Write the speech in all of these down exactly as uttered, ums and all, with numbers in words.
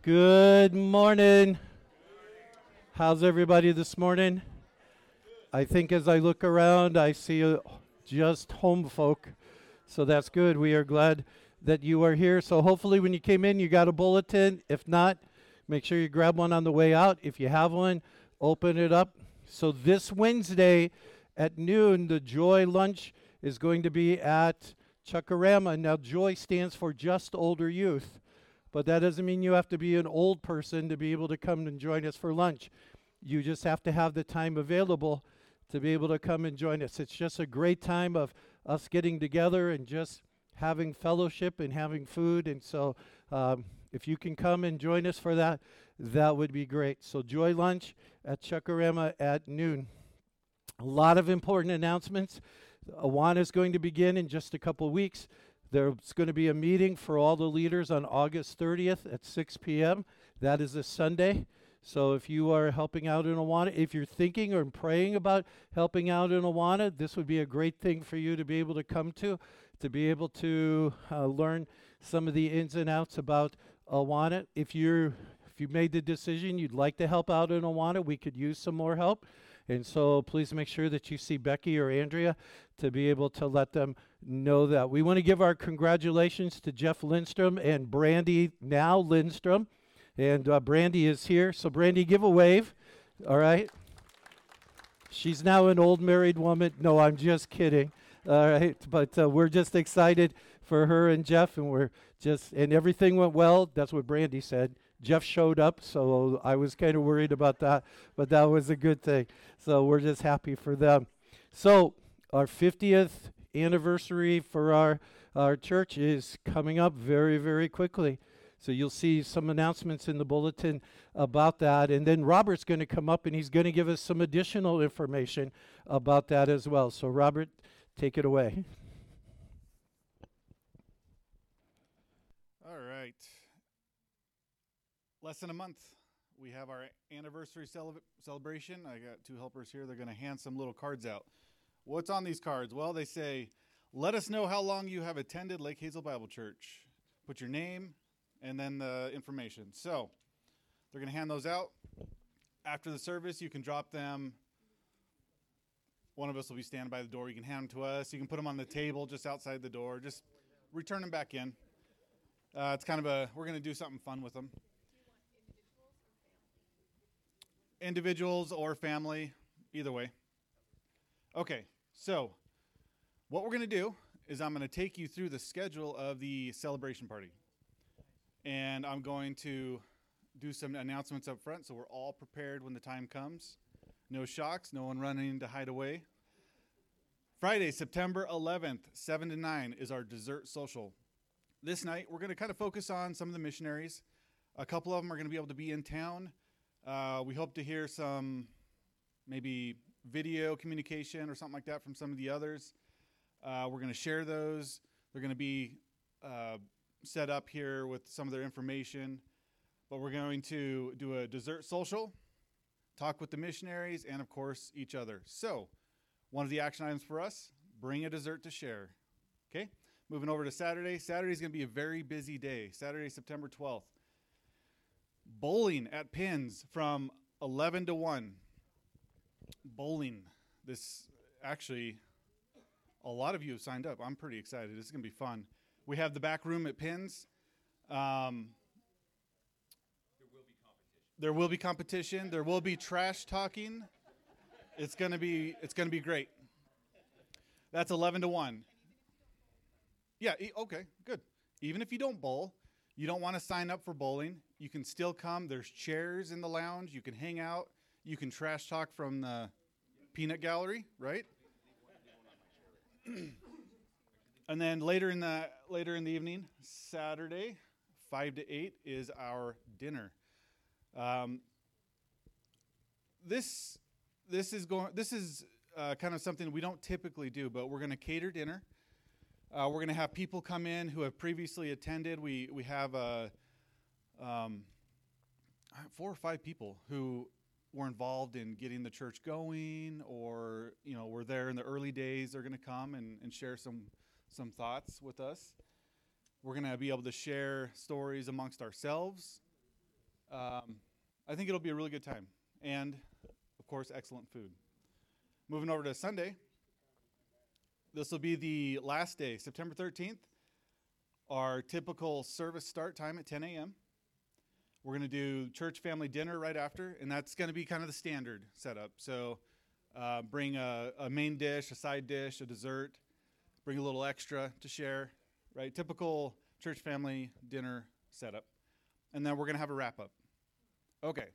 Good morning. How's everybody this morning? I think as I look around, I see uh, just home folk. So that's good. We are glad that you are here. So hopefully when you came in, you got a bulletin. If not, make sure you grab one on the way out. If you have one, open it up. So this Wednesday at noon, the Joy Lunch is going to be at Chuckarama. Now, Joy stands for Just Older Youth. But that doesn't mean you have to be an old person to be able to come and join us for lunch. You just have to have the time available to be able to come and join us. It's just a great time of us getting together and just having fellowship and having food. And so um, if you can come and join us for that, that would be great. So Joy Lunch at Chuckarama at noon. A lot of important announcements. Awana is going to begin in just a couple weeks. There's going to be a meeting for all the leaders on August thirtieth at six p.m. That is a Sunday. So if you are helping out in Awana, if you're thinking or praying about helping out in Awana, this would be a great thing for you to be able to come to, to be able to uh, learn some of the ins and outs about Awana. If you're, if you made the decision you'd like to help out in Awana, we could use some more help. And so please make sure that you see Becky or Andrea to be able to let them know that. We want to give our congratulations to Jeff Lindstrom and Brandy, now Lindstrom. And uh, Brandy is here. So Brandy, give a wave. All right. She's now an old married woman. No, I'm just kidding. All right. But uh, we're just excited for her and Jeff. And we're just, and everything went well. That's what Brandy said. Jeff showed up, so I was kind of worried about that, but that was a good thing. So we're just happy for them. So our fiftieth anniversary for our, our church is coming up very, very quickly. So you'll see some announcements in the bulletin about that. And then Robert's going to come up, and he's going to give us some additional information about that as well. So Robert, take it away. All right. Less than a month, we have our anniversary cele- celebration. I got two helpers here. They're going to hand some little cards out. What's on these cards? Well, they say, let us know how long you have attended Lake Hazel Bible Church. Put your name and then the information. So they're going to hand those out. After the service, you can drop them. One of us will be standing by the door. You can hand them to us. You can put them on the table just outside the door. Just return them back in. Uh, it's kind of a, we're going to do something fun with them. Individuals or family, either way. Okay, so what we're going to do is I'm going to take you through the schedule of the celebration party. And I'm going to do some announcements up front so we're all prepared when the time comes. No shocks, no one running to hide away. Friday, September eleventh, seven to nine is our dessert social. This night, we're going to kind of focus on some of the missionaries. A couple of them are going to be able to be in town. Uh, we hope to hear some maybe video communication or something like that from some of the others. Uh, we're going to share those. They're going to be uh, set up here with some of their information. But we're going to do a dessert social, talk with the missionaries, and, of course, each other. So one of the action items for us, bring a dessert to share. Okay? Moving over to Saturday. Saturday is going to be a very busy day. Saturday, September twelfth. Bowling at Pins from eleven to one. Bowling. This, actually, a lot of you have signed up. I'm pretty excited. This is going to be fun. We have the back room at Pins. Um, there will be competition. There will be trash talking. It's going to be, it's going to be great. That's eleven to one. Yeah, e- okay, good. Even if you don't bowl, you don't want to sign up for bowling, you can still come. There's chairs in the lounge. You can hang out. You can trash talk from the peanut gallery, right? And then later in the later in the evening, Saturday, five to eight is our dinner. Um, this this is going. This is uh, kind of something we don't typically do, but we're going to cater dinner. Uh, we're going to have people come in who have previously attended. We we have uh, um, four or five people who were involved in getting the church going, or you know, were there in the early days. They're going to come and, and share some some thoughts with us. We're going to be able to share stories amongst ourselves, Um, I think it'll be a really good time. And, of course, excellent food. Moving over to Sunday, this will be the last day, September thirteenth. Our typical service start time at ten a.m. We're going to do church family dinner right after, and that's going to be kind of the standard setup. So uh, bring a, a main dish, a side dish, a dessert, bring a little extra to share, right? Typical church family dinner setup. And then we're going to have a wrap up. Okay.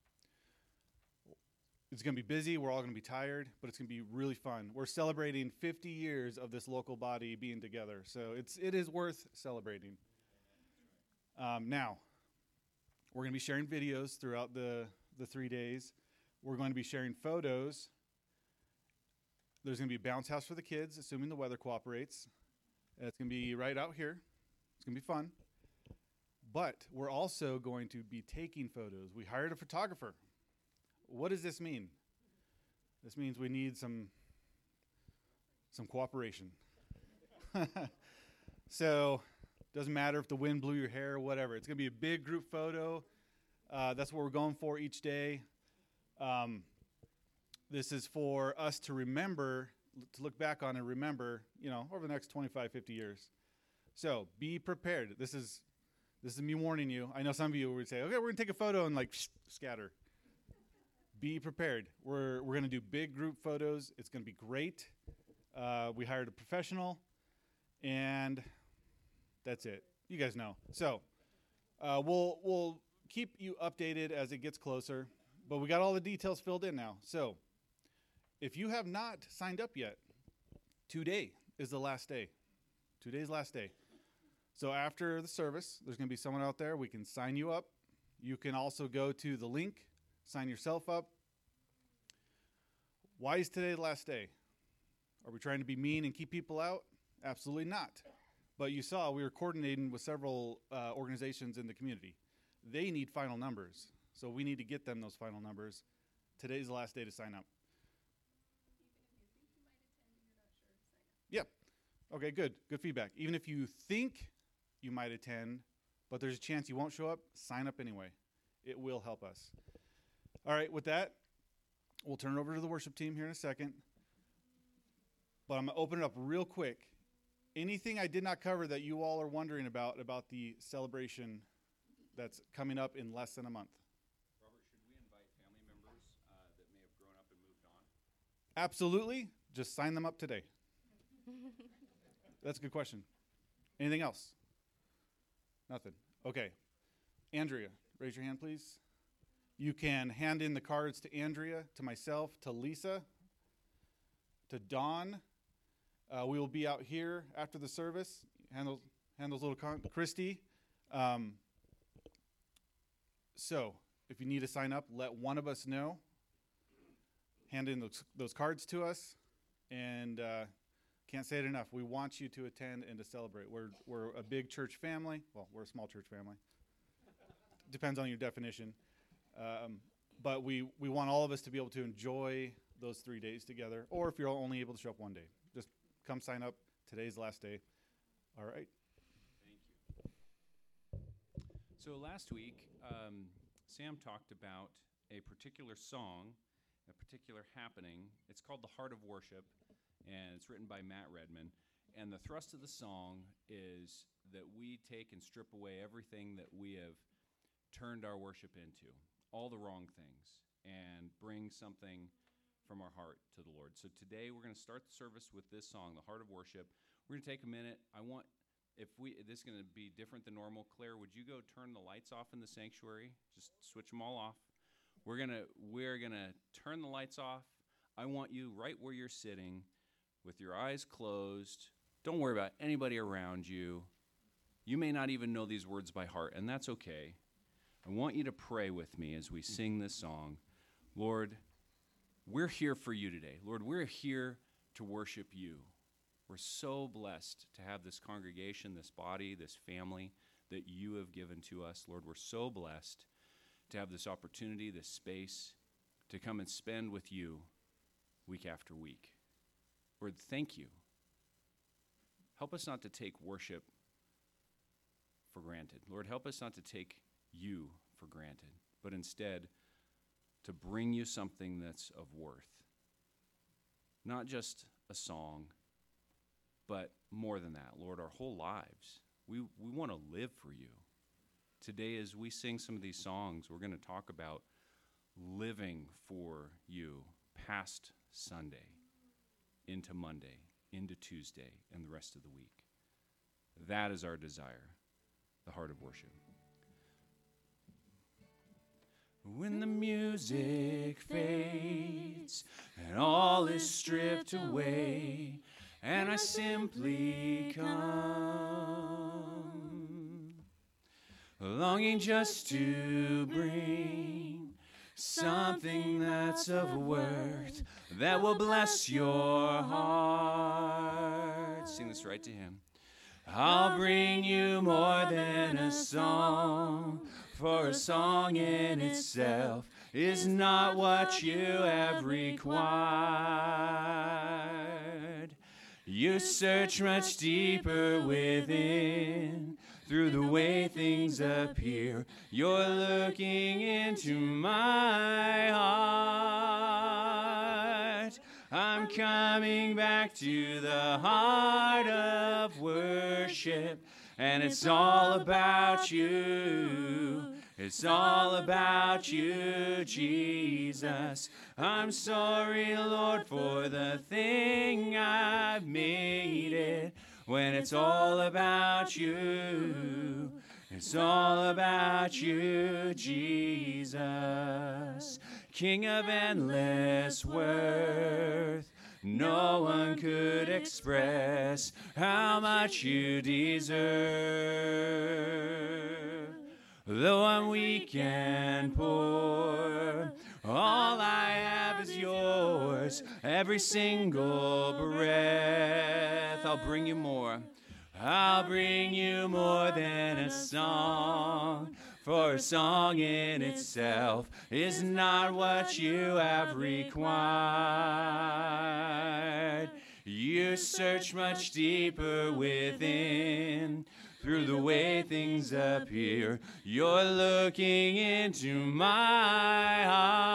It's going to be busy. We're all going to be tired, but it's going to be really fun. We're celebrating fifty years of this local body being together, so it's it is worth celebrating. Um, now, we're going to be sharing videos throughout the, the three days. We're going to be sharing photos. There's going to be a bounce house for the kids, assuming the weather cooperates. It's going to be right out here. It's going to be fun. But we're also going to be taking photos. We hired a photographer. What does this mean? This means we need some some cooperation. So, doesn't matter if the wind blew your hair or whatever. It's going to be a big group photo. Uh, that's what we're going for each day. Um, this is for us to remember, to look back on and remember, you know, over the next twenty-five, fifty years. So, be prepared. This is this is me warning you. I know some of you would say, okay, we're going to take a photo and like psh, scatter. Be prepared. We're we're going to do big group photos. It's going to be great. Uh, we hired a professional, and that's it. You guys know. So uh, we'll we'll keep you updated as it gets closer. But we got all the details filled in now. So if you have not signed up yet, today is the last day. Today's last day. So after the service, there's going to be someone out there. We can sign you up. You can also go to the link. Sign yourself up. Why is today the last day? Are we trying to be mean and keep people out? Absolutely not. But you saw we were coordinating with several uh, organizations in the community. They need final numbers. So we need to get them those final numbers. Today's the last day to sign up. Yep. Okay, good. Good feedback. Even if you think you might attend, but there's a chance you won't show up, sign up anyway. It will help us. All right, with that, we'll turn it over to the worship team here in a second. But I'm going to open it up real quick. Anything I did not cover that you all are wondering about, about the celebration that's coming up in less than a month? Robert, should we invite family members uh, that may have grown up and moved on? Absolutely. Just sign them up today. That's a good question. Anything else? Nothing. Okay. Andrea, raise your hand, please. You can hand in the cards to Andrea, to myself, to Lisa, to Dawn. Uh, we will be out here after the service. Hand those, hand those little con- Christy. Um, so, if you need to sign up, let one of us know. Hand in those, those cards to us. And uh, can't say it enough. We want you to attend and to celebrate. We're we're a big church family. Well, we're a small church family. Depends on your definition. Um, but we, we want all of us to be able to enjoy those three days together. Or if you're only able to show up one day, just come sign up. Today's the last day. All right. Thank you. So last week, um, Sam talked about a particular song, a particular happening. It's called The Heart of Worship, and it's written by Matt Redman. And the thrust of the song is that we take and strip away everything that we have turned our worship into, all the wrong things, and bring something from our heart to the Lord. So today we're going to start the service with this song, The Heart of Worship. We're going to take a minute. I want, if we, this is going to be different than normal. Claire, would you go turn the lights off in the sanctuary? Just switch them all off. We're going to, we're going to turn the lights off. I want you right where you're sitting with your eyes closed. Don't worry about anybody around you. You may not even know these words by heart, and that's okay. I want you to pray with me as we sing this song. Lord, we're here for you today. Lord, we're here to worship you. We're so blessed to have this congregation, this body, this family that you have given to us. Lord, we're so blessed to have this opportunity, this space to come and spend with you week after week. Lord, thank you. Help us not to take worship for granted. Lord, help us not to take you for granted, but instead to bring you something that's of worth. Not just a song, but more than that, Lord, our whole lives. We, we want to live for you. Today, as we sing some of these songs, we're going to talk about living for you past Sunday, into Monday, into Tuesday, and the rest of the week. That is our desire, the heart of worship. When the music fades and all is stripped away, and I simply come, longing just to bring something that's of worth that will bless your heart. Sing this right to him. I'll bring you more than a song, for a song in itself is not what you have required. You search much deeper within. Through the way things appear, you're looking into my heart. I'm coming back to the heart of worship, and it's all about you. It's all about you, Jesus. I'm sorry, Lord, for the thing I've made it. When it's all about you, it's all about you, Jesus. King of endless worth, no one could express how much you deserve. Though I'm weak and poor, all I have is yours. Every single breath, I'll bring you more. I'll bring you more than a song, for a song in itself is not what you have required. You search much deeper within. Through the way things appear, you're looking into my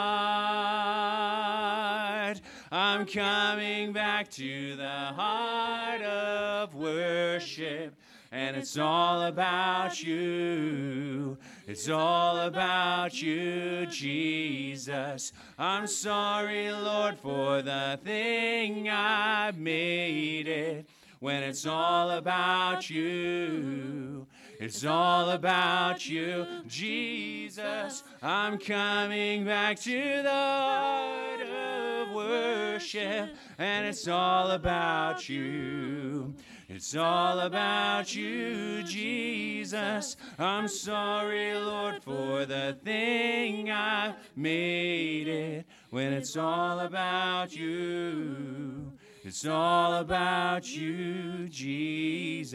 heart. I'm coming back to the heart of worship, and it's all about you. It's all about you, Jesus. I'm sorry, Lord, for the thing I've made it. When it's all about you, it's all about you, Jesus. I'm coming back to the heart of worship, and it's all about you. It's all about you, Jesus. I'm sorry, Lord, for the thing I made it. When it's all about you, it's all about you, Jesus.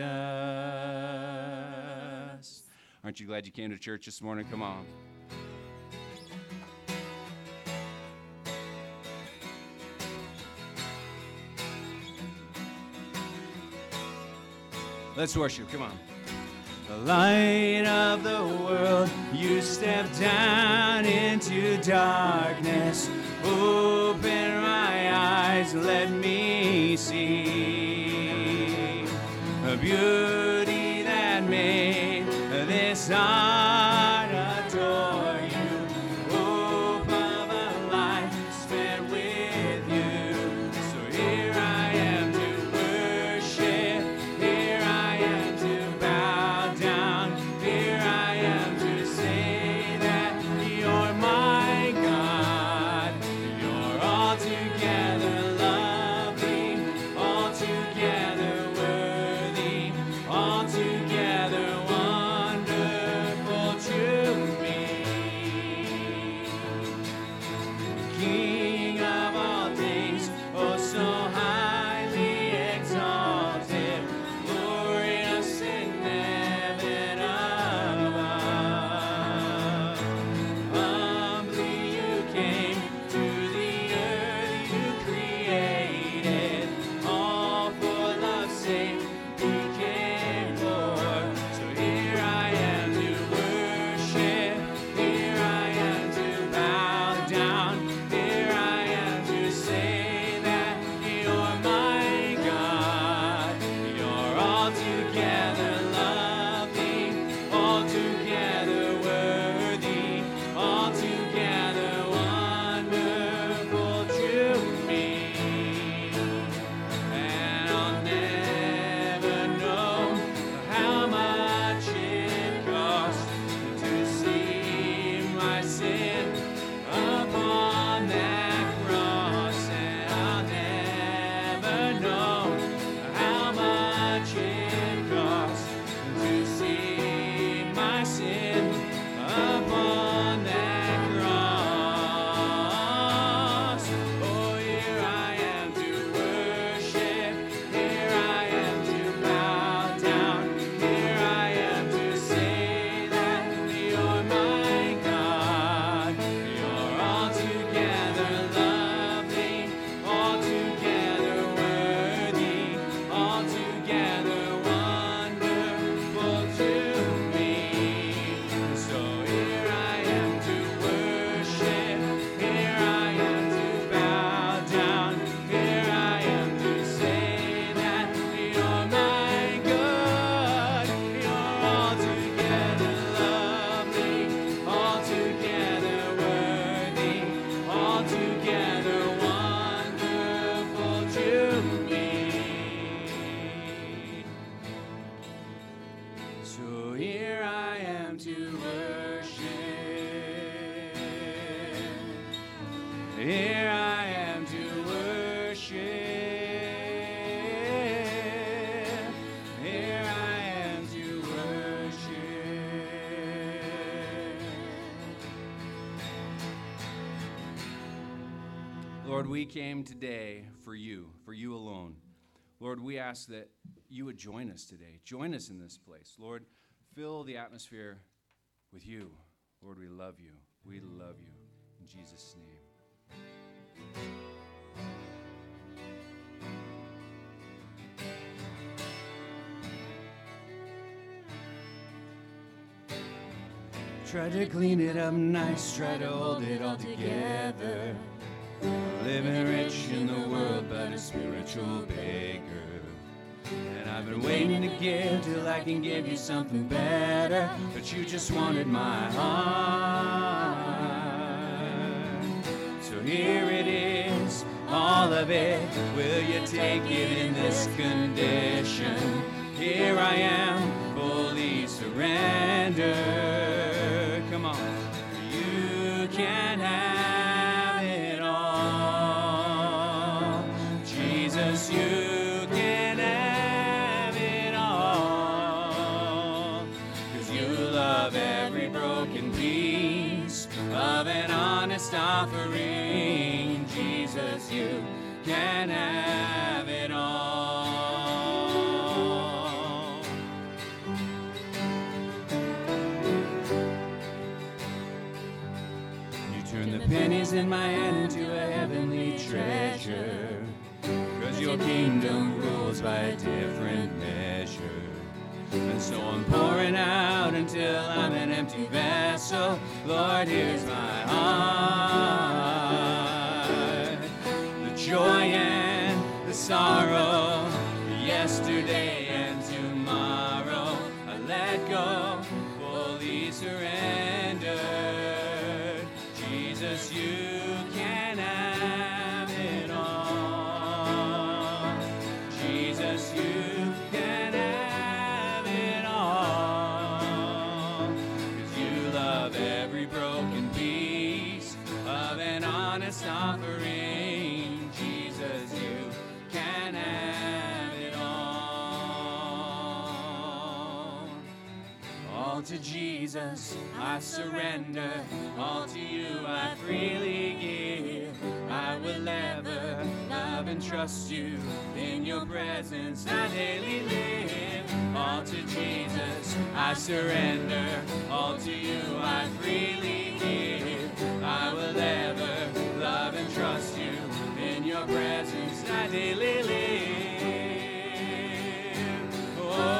Aren't you glad you came to church this morning? Come on. Let's worship. Come on. The light of the world, you step down into darkness. Open my eyes, let me see a beauty that made this heart adore you. Hope of a life spent with you. So here I am to worship. Here I am to bow down. Here I am to say that you're my God. You're altogether lovely, altogether worthy, altogether wonderful. Here I am to worship. Here I am to worship. Lord, we came today for you, for you alone. Lord, we ask that you would join us today. Join us in this place. Lord, fill the atmosphere with you. Lord, we love you. We love you. In Jesus' name. Try to clean it up nice, try to hold it all together. Living rich in the world, but a spiritual beggar. And I've been waiting to give till I can give you something better, but you just wanted my heart. So here it is, all of it. Will you take it in this condition? Here I am, fully surrendered. Come on. You can have it all. Jesus, you can have it all. 'Cause you love every broken piece of an honest offering. Jesus, you can have it all. Turn the pennies in my hand into a heavenly treasure, 'cause your kingdom rules by a different measure. And so I'm pouring out until I'm an empty vessel. Lord, here's my heart. The joy and the sorrow, yesterday and tomorrow, I let go, fully surrendered. Jesus, you can have it all. Jesus, you can have it all. 'Cause you love every broken piece of an honest offering. Jesus, you can have it all. All to Jesus I surrender, all to you I freely give. I will ever love and trust you, in your presence I daily live. All to Jesus I surrender, all to you I freely give. I will ever love and trust you, in your presence I daily live.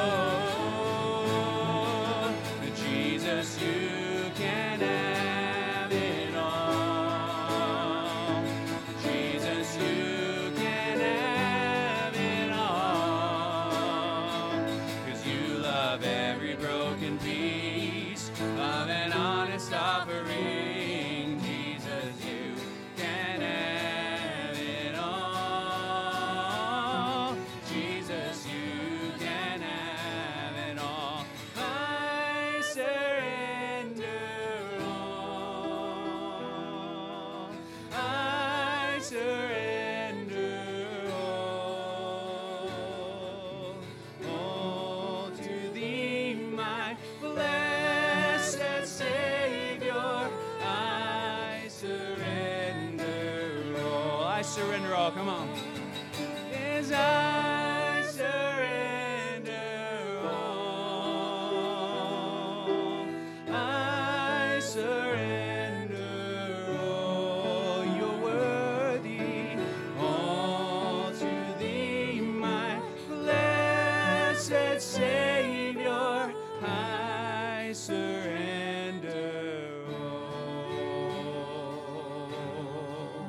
Oh, Jesus, you can have it all. Jesus, you can have it all. 'Cause you love every broken piece of an honest offering. Jesus, you can have it all. Jesus, you can have it all. I surrender all. I surrender all. All to thee, my blessed Savior. I surrender all. I surrender all. Come on. Yes, I surrender all. I surrender all. You're worthy. All to thee, my blessed Savior. I surrender all.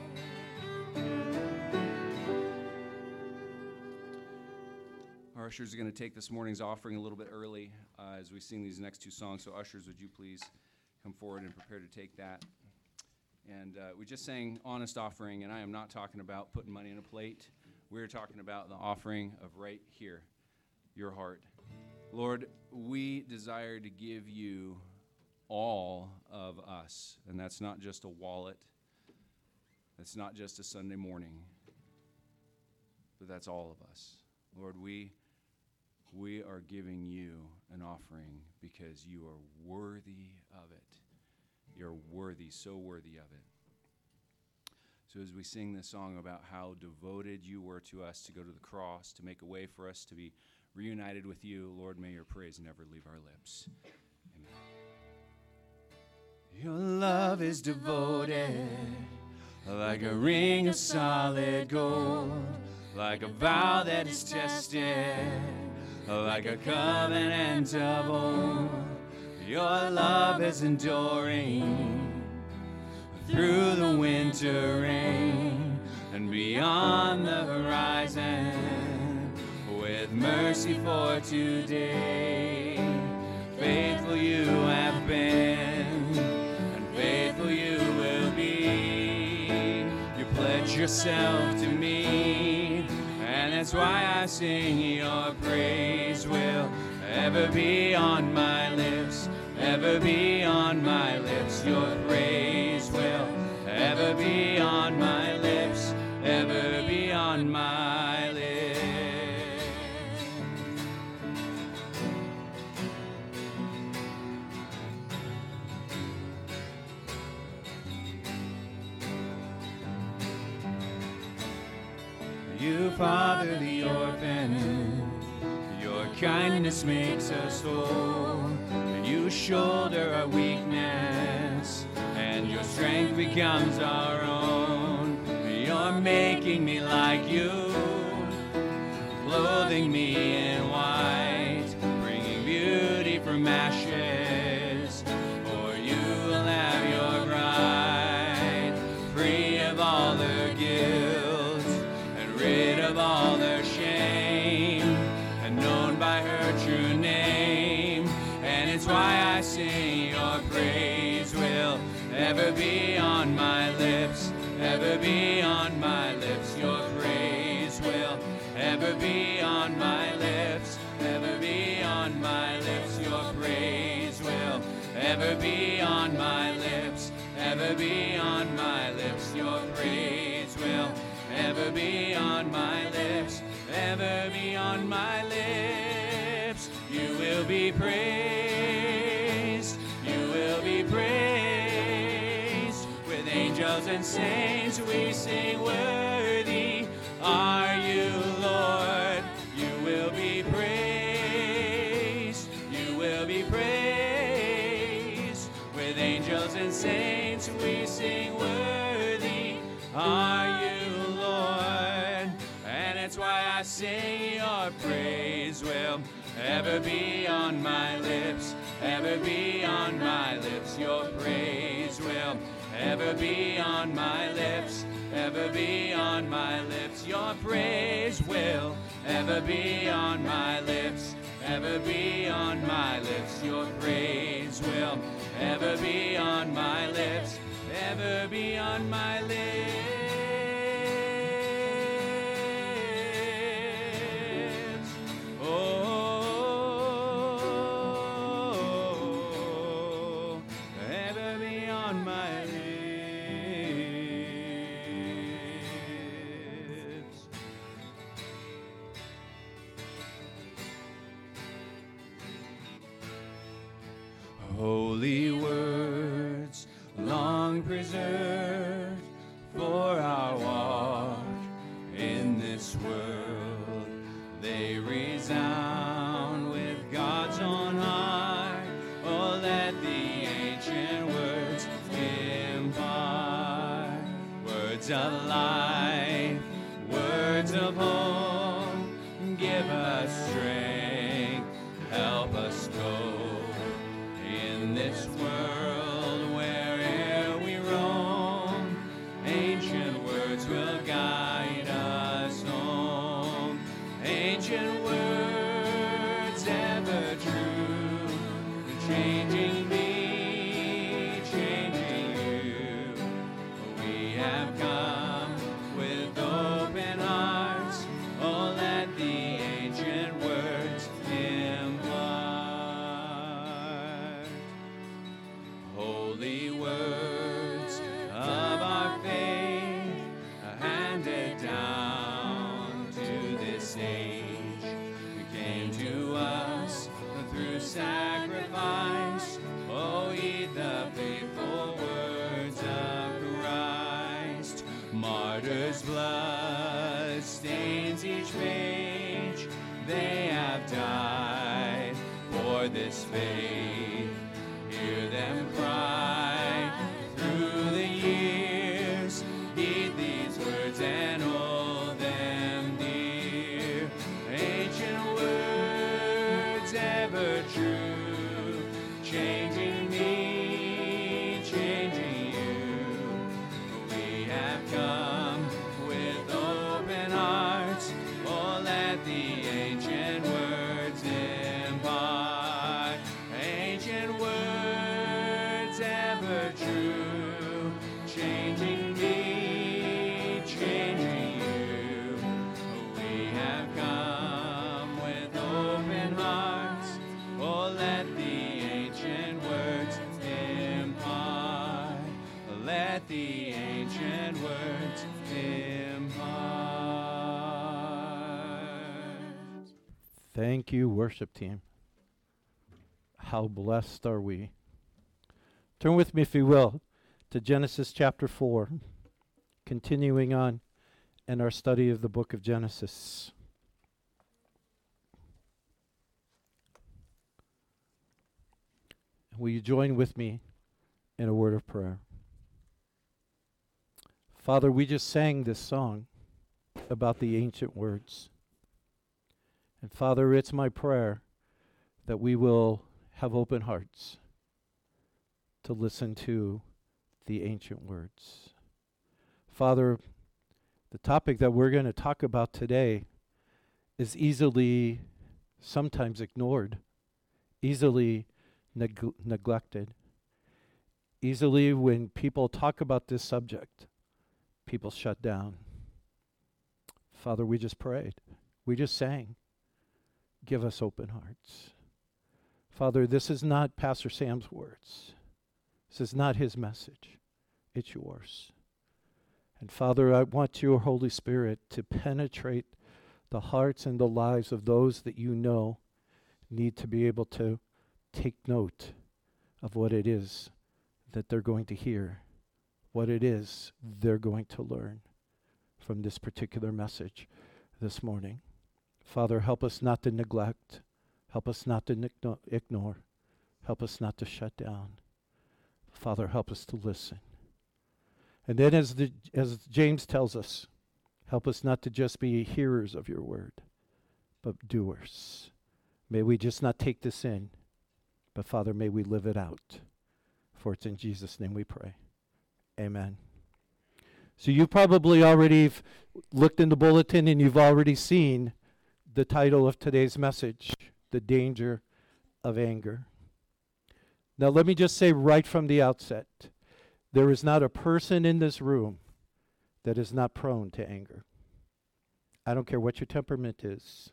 Our ushers are going to take this morning's offering a little bit early uh, as we sing these next two songs. So ushers, would you please come forward and prepare to take that? And uh, we just sang honest offering, and I am not talking about putting money in a plate. We're talking about the offering of right here, your heart. Lord, we desire to give you all of us, and that's not just a wallet. That's not just a Sunday morning, but that's all of us. Lord, we we are giving you an offering because you are worthy of it. You're worthy, so worthy of it. So as we sing this song about how devoted you were to us to go to the cross, to make a way for us to be reunited with you, Lord, may your praise never leave our lips. Amen. Your love is devoted, like a ring of solid gold, like a vow that is tested, like a covenant of old. Your love is enduring through the winter rain and beyond the horizon, with mercy for today. Faithful you have been, and faithful you will be. You pledge yourself to me, and that's why I sing. Your praise will ever be on my lips, ever be on my lips. Your praise will ever be on my lips, ever be on my lips. You father the orphan, your kindness makes us whole. You shoulder our weakness, and your strength becomes our own. You're making me like you, clothing me in white, bringing beauty from ashes. For you will have your bride, free of all her guilt, and rid of all their shame, and known by her true name. And it's why I sing. Your praise will ever be on my lips, ever be on my lips. Your praise will ever be on my lips, ever be on my lips. Your praise will ever be on my lips, ever be on my lips. Your praise will ever be on my lips, ever be on my lips. You will be praised, you will be praised. With angels and saints we sing, worthy are you, Lord. You will be praised, you will be praised. With angels and saints we sing, worthy are you, Lord. And that's why I sing. Your praise will ever be on my lips, ever be on my lips. Your praise will ever be on my lips, ever be on my lips. Your praise will ever be on my lips, ever be on my lips. Your praise will ever be on my lips, ever be on my lips. Oh, ever be on my lips. Holy words, long preserved for our walk in this world, they resound with God's own heart. Oh, let the ancient words impart words of life, words of hope. Give us strength, help us go in this world where'er we roam. Ancient words will guide us home. Ancient words ever true, changing me, changing you. We have come with open hearts. Oh, let the ancient words impart holy words of our faith. martyr's blood stains each page. They have died for this faith. Hear them cry through the years. Heed these words and hold them dear. Ancient words ever true, changing me, changing you. We have come with open hearts. Oh, let the ancient words impart. Ancient words ever true, changing me, changing you. We have come with open hearts. Oh, let the ancient words impart. Let the ancient words impart. Thank you, worship team. How blessed are we. Turn with me, if you will, to Genesis chapter four, continuing on in our study of the book of Genesis. Will you join with me in a word of prayer? Father, we just sang this song about the ancient words. And Father, it's my prayer that we will have open hearts to listen to the ancient words. Father, the topic that we're going to talk about today is easily sometimes ignored, easily neg- neglected. Easily when people talk about this subject, people shut down. Father, we just prayed. We just sang. Give us open hearts. Father, this is not Pastor Sam's words. This is not his message. It's yours. And Father, I want your Holy Spirit to penetrate the hearts and the lives of those that you know need to be able to take note of what it is that they're going to hear, what it is they're going to learn from this particular message this morning. Father, help us not to neglect. Help us not to igno- ignore. Help us not to shut down. Father, help us to listen. And then as the as James tells us, help us not to just be hearers of your word, but doers. May we just not take this in, but Father, may we live it out. For it's in Jesus' name we pray. Amen. So you probably already f- looked in the bulletin and you've already seen the title of today's message, The Danger of Anger. Now let me just say right from the outset, there is not a person in this room that is not prone to anger. I don't care what your temperament is.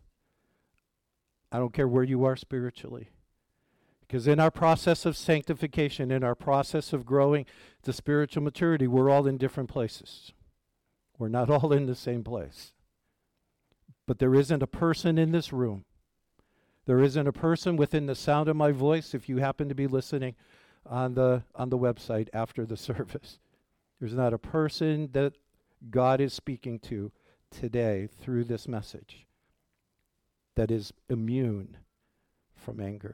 I don't care where you are spiritually. Because in our process of sanctification, in our process of growing to spiritual maturity, we're all in different places. We're not all in the same place. But there isn't a person in this room. There isn't a person within the sound of my voice, if you happen to be listening on the on the website after the service. There's not a person that God is speaking to today through this message that is immune from anger.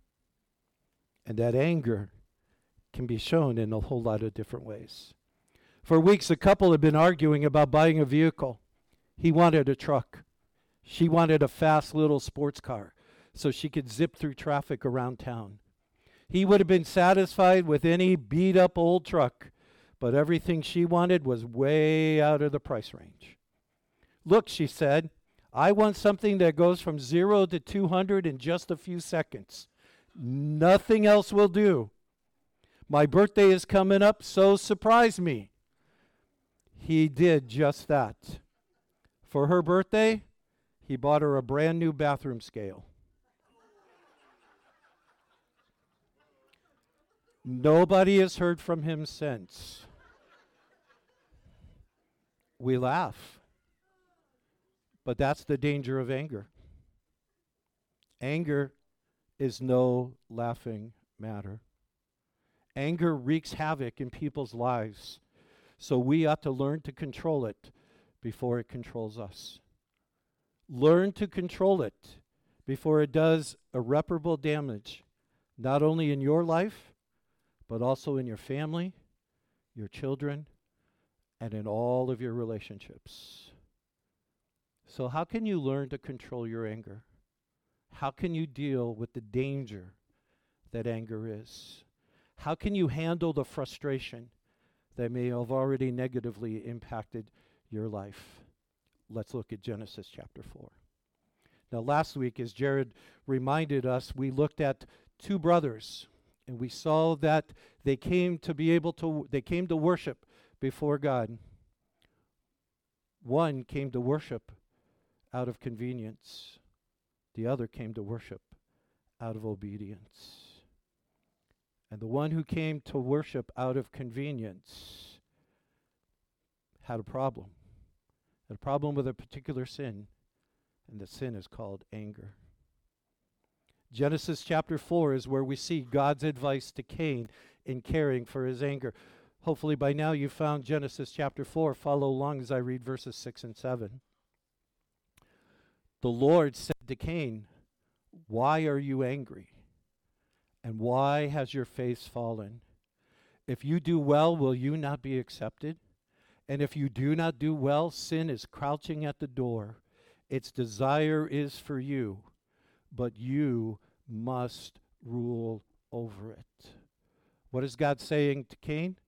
And that anger can be shown in a whole lot of different ways. For weeks, a couple had been arguing about buying a vehicle. He wanted a truck. She wanted a fast little sports car so she could zip through traffic around town. He would have been satisfied with any beat-up old truck, but everything she wanted was way out of the price range. Look, she said, I want something that goes from zero to two hundred in just a few seconds. Nothing else will do. My birthday is coming up, so surprise me. He did just that. For her birthday, he bought her a brand new bathroom scale. Nobody has heard from him since. We laugh. But that's the danger of anger. Anger is no laughing matter. Anger wreaks havoc in people's lives So we ought to learn to control it before it controls us. Learn to control it before it does irreparable damage, not only in your life, but also in your family, your children, and in all of your relationships. So how can you learn to control your anger? How can you deal with the danger that anger is? How can you handle the frustration that may have already negatively impacted your life? Let's look at Genesis chapter four. Now, last week, as Jared reminded us, we looked at two brothers, and we saw that they came to be able to, they came to worship before God. One came to worship out of convenience. The other came to worship out of obedience. And the one who came to worship out of convenience had a problem. Had a problem with a particular sin, and the sin is called anger. Genesis chapter four is where we see God's advice to Cain in caring for his anger. Hopefully by now you've found Genesis chapter four. Follow along as I read verses six and seven. The Lord said to Cain, "Why are you angry? And why has your face fallen? If you do well, will you not be accepted? And if you do not do well, sin is crouching at the door. Its desire is for you, but you must rule over it." What is God saying to Cain?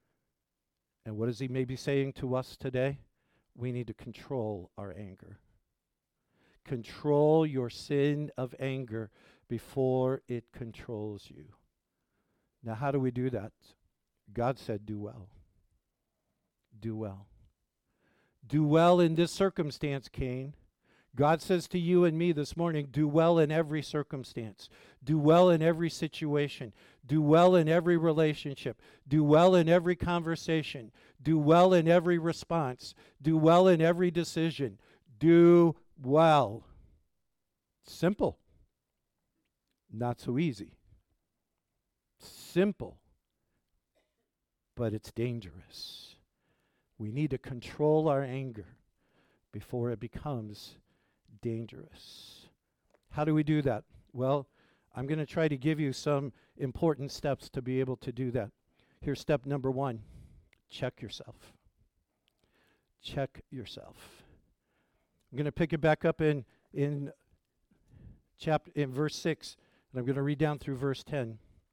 And what is he maybe saying to us today? We need to control our anger. Control your sin of anger before it controls you. Now, how do we do that? God said, do well. Do well. Do well in this circumstance, Cain. God says to you and me this morning, do well in every circumstance. Do well in every situation. Do well in every relationship. Do well in every conversation. Do well in every response. Do well in every decision. Do well. Simple. Not so easy. Simple. But it's dangerous. We need to control our anger before it becomes dangerous. How do we do that? Well, I'm going to try to give you some important steps to be able to do that. Here's step number one. Check yourself. Check yourself. I'm going to pick it back up in in chapter in verse six, and I'm going to read down through verse ten.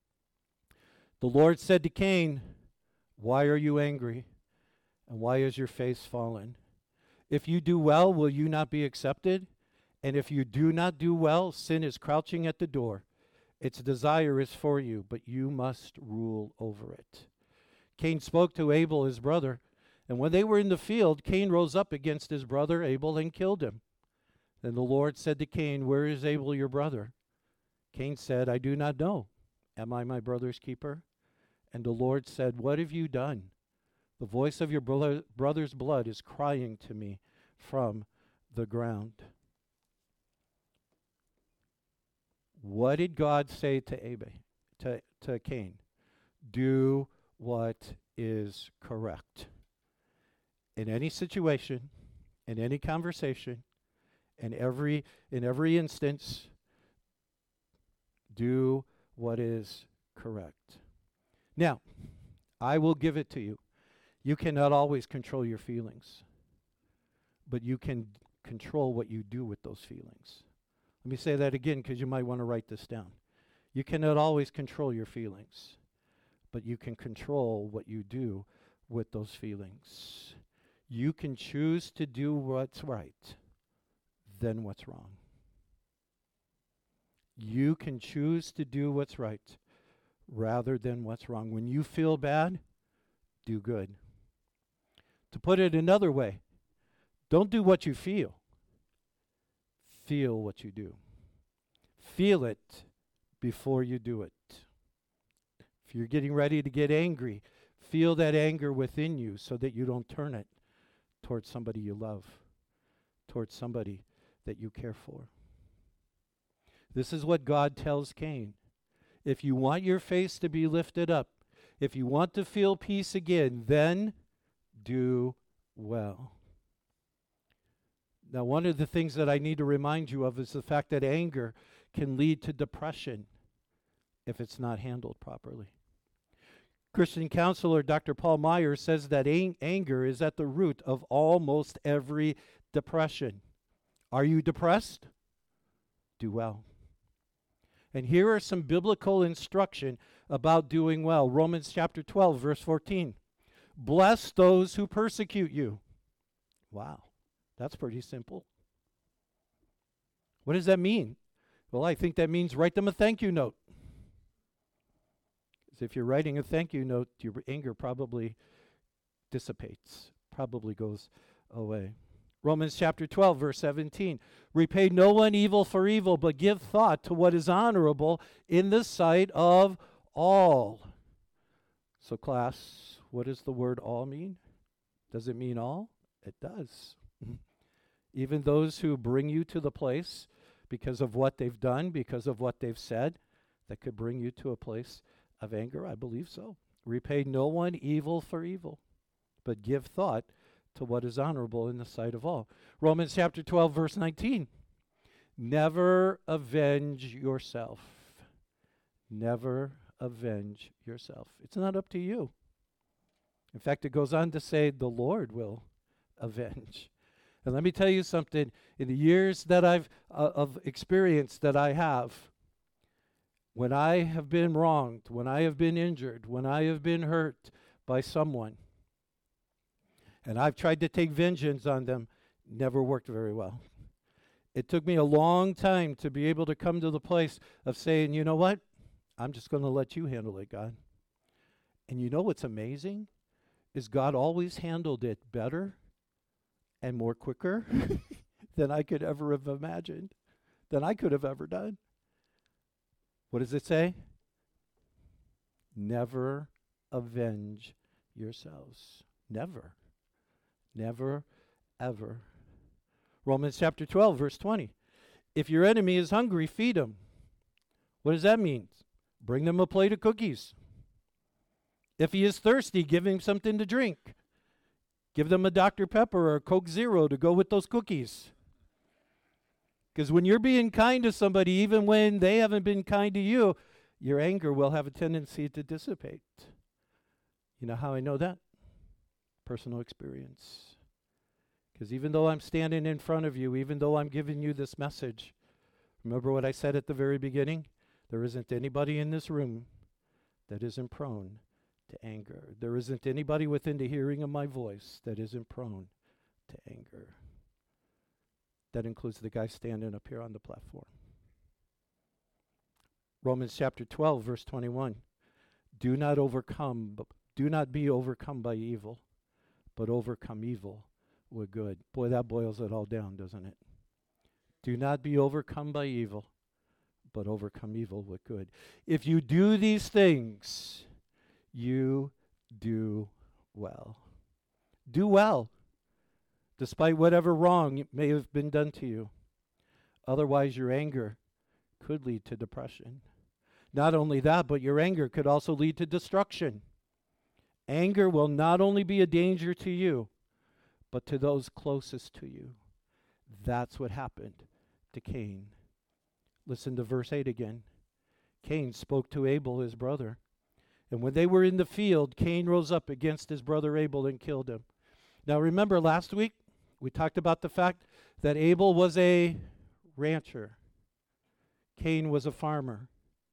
The Lord said to Cain, "Why are you angry? And why is your face fallen? If you do well, will you not be accepted? And if you do not do well, sin is crouching at the door. Its desire is for you, but you must rule over it." Cain spoke to Abel, his brother, and when they were in the field, Cain rose up against his brother Abel and killed him. Then the Lord said to Cain, "Where is Abel your brother?" Cain said, "I do not know. Am I my brother's keeper?" And the Lord said, "What have you done? The voice of your bro- brother's blood is crying to me from the ground." What did God say to Abel, to, to Cain? Do what is correct. In any situation, in any conversation, in every in every instance, do what is correct. Now, I will give it to you. You cannot always control your feelings, but you can control what you do with those feelings. Let me say that again because you might want to write this down. You cannot always control your feelings, but you can control what you do with those feelings. You can choose to do what's right than what's wrong. You can choose to do what's right rather than what's wrong. When you feel bad, do good. To put it another way, don't do what you feel. Feel what you do. Feel it before you do it. If you're getting ready to get angry, feel that anger within you so that you don't turn it towards somebody you love, towards somebody that you care for. This is what God tells Cain. If you want your face to be lifted up, if you want to feel peace again, then do well. Now, one of the things that I need to remind you of is the fact that anger can lead to depression if it's not handled properly. Christian counselor Doctor Paul Meyer says that ang- anger is at the root of almost every depression. Are you depressed? Do well. And here are some biblical instruction about doing well. Romans chapter twelve, verse fourteen. Bless those who persecute you. Wow, that's pretty simple. What does that mean? Well, I think that means write them a thank you note. Because if you're writing a thank you note, your anger probably dissipates, probably goes away. Romans chapter twelve, verse seventeen. Repay no one evil for evil, but give thought to what is honorable in the sight of all. So, class, what does the word all mean? Does it mean all? It does. Even those who bring you to the place because of what they've done, because of what they've said, that could bring you to a place of anger, I believe so. Repay no one evil for evil, but give thought to what is honorable in the sight of all. Romans chapter twelve, verse nineteen. Never avenge yourself. Never avenge yourself. It's not up to you. In fact, it goes on to say the Lord will avenge. And let me tell you something. In the years that I've uh, of experience that I have, when I have been wronged, when I have been injured, when I have been hurt by someone, and I've tried to take vengeance on them, never worked very well. It took me a long time to be able to come to the place of saying, you know what? I'm just going to let you handle it, God. And you know what's amazing? Is God always handled it better and more quicker than I could ever have imagined, than I could have ever done. What does it say? Never avenge yourselves. Never. Never, ever. Romans chapter twelve, verse twenty. If your enemy is hungry, feed him. What does that mean? Bring them a plate of cookies. If he is thirsty, give him something to drink. Give them a Doctor Pepper or a Coke Zero to go with those cookies. Because when you're being kind to somebody, even when they haven't been kind to you, your anger will have a tendency to dissipate. You know how I know that? Personal experience. Because even though I'm standing in front of you, even though I'm giving you this message, remember what I said at the very beginning? There isn't anybody in this room that isn't prone to anger. There isn't anybody within the hearing of my voice that isn't prone to anger. That includes the guy standing up here on the platform. Romans chapter twelve, verse twenty-one. Do not overcome, but do not be overcome by evil, but overcome evil with good. Boy, that boils it all down, doesn't it? Do not be overcome by evil, but overcome evil with good. If you do these things, you do well. Do well, despite whatever wrong may have been done to you. Otherwise, your anger could lead to depression. Not only that, but your anger could also lead to destruction. Anger will not only be a danger to you, but to those closest to you. That's what happened to Cain. Listen to verse eight again. Cain spoke to Abel, his brother. And when they were in the field, Cain rose up against his brother Abel and killed him. Now remember last week, we talked about the fact that Abel was a rancher. Cain was a farmer.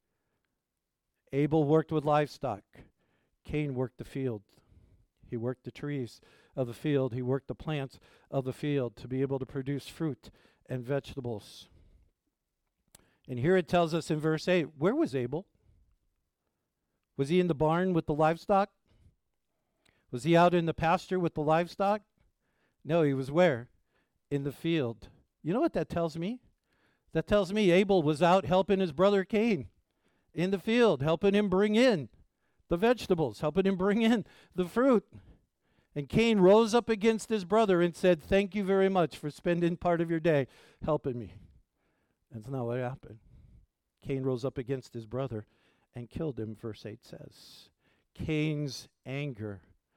Abel worked with livestock. Cain worked the field. He worked the trees of the field. He worked the plants of the field to be able to produce fruit and vegetables. And here it tells us in verse eight, where was Abel? Was he in the barn with the livestock? Was he out in the pasture with the livestock? No, he was where? In the field. You know what that tells me? That tells me Abel was out helping his brother Cain in the field, helping him bring in the vegetables, helping him bring in the fruit. And Cain rose up against his brother and said, thank you very much for spending part of your day helping me. That's not what happened. Cain rose up against his brother and killed him, verse eight says. Cain's anger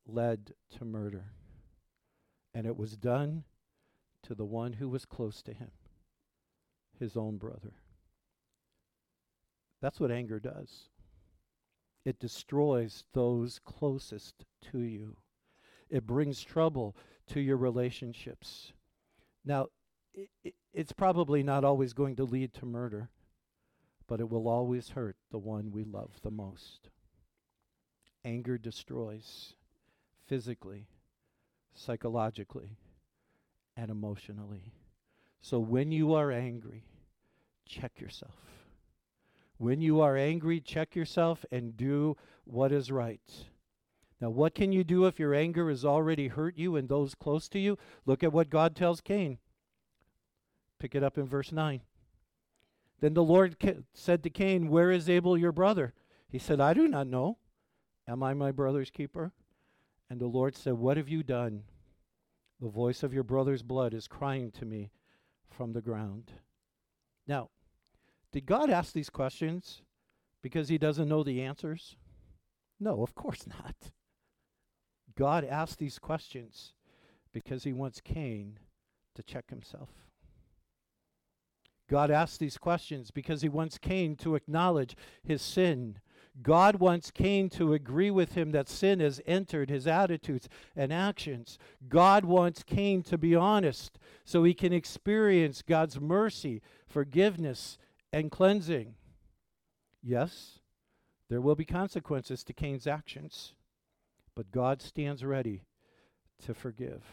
led to murder. And it was done to the one who was close to him, his own brother. That's what anger does. It destroys those closest to you. It brings trouble to your relationships. Now, i i it's probably not always going to lead to murder, but it will always hurt the one we love the most. Anger destroys physically, psychologically, and emotionally. So when you are angry, check yourself. When you are angry, check yourself and do what is right. Now, what can you do if your anger has already hurt you and those close to you? Look at what God tells Cain. Pick it up in verse nine. Then the Lord ca- said to Cain, "Where is Abel your brother?" He said, "I do not know. Am I my brother's keeper?" And the Lord said, "What have you done? The voice of your brother's blood is crying to me from the ground." Now, did God ask these questions because he doesn't know the answers? No, of course not. God asked these questions because he wants Cain to check himself. God asked these questions because he wants Cain to acknowledge his sin. God wants Cain to agree with him that sin has entered his attitudes and actions. God wants Cain to be honest so he can experience God's mercy, forgiveness, and cleansing. Yes, there will be consequences to Cain's actions, but God stands ready to forgive.